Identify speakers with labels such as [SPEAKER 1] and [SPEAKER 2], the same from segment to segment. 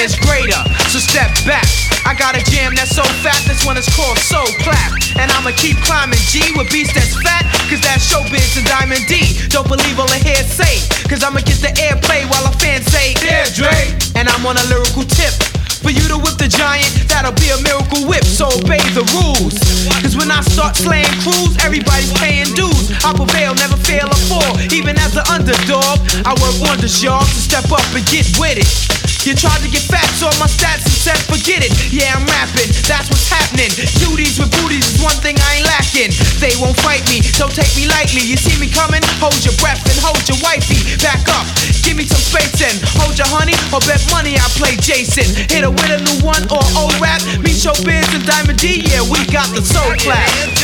[SPEAKER 1] is greater, so step back. I got a jam that's so fat, this one is called Soul Clap. And I'ma keep climbing G with beats that's fat, cause that's Showbiz and Diamond D. Don't believe all I hear say, cause I'ma get the airplay while a fan say, yeah, Dre. And I'm on a lyrical tip, for you to whip the giant, that'll be a miracle whip, so obey the rules. Cause when I start slaying crews, everybody's paying dues. I prevail, never fail or fall, even as an underdog. I work wonders, y'all, to step up and get with it. You tried to get facts on my stats and said forget it. Yeah, I'm rapping, that's what's happening. Cuties with booties is one thing I ain't lacking. They won't fight me, don't take me lightly. You see me coming? Hold your breath and hold your wifey. Back up, give me some space and hold your honey, or bet money I play Jason. Hit her with a new one or old rap. Me, Showbiz and Diamond D, yeah, we got the soul clap.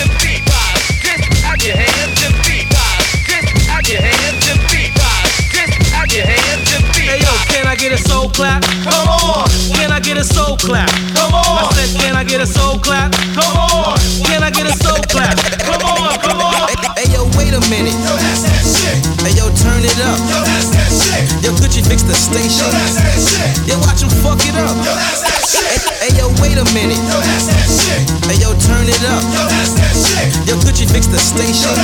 [SPEAKER 1] Out your hands and feet, out your hands and feet, out your hands and feet. Hey yo, can I get a soul clap? Come on. Can I get a soul clap? Come on. I said, can I get a soul clap? Come on. Can I get a soul clap? Come on, come on.
[SPEAKER 2] Hey yo, wait a minute.
[SPEAKER 3] Yo, that's that shit.
[SPEAKER 2] Hey yo, turn it up.
[SPEAKER 3] Yo, that's that shit.
[SPEAKER 2] Yo, could you fix the station?
[SPEAKER 3] Yo, that's that shit.
[SPEAKER 2] Yo, watch him fuck it up.
[SPEAKER 3] Yo, that's that shit.
[SPEAKER 2] Hey yo, wait a minute.
[SPEAKER 3] Yo, that's that shit.
[SPEAKER 2] Hey yo, turn it up.
[SPEAKER 3] Yo, that's that shit.
[SPEAKER 2] Yo, could you fix the station?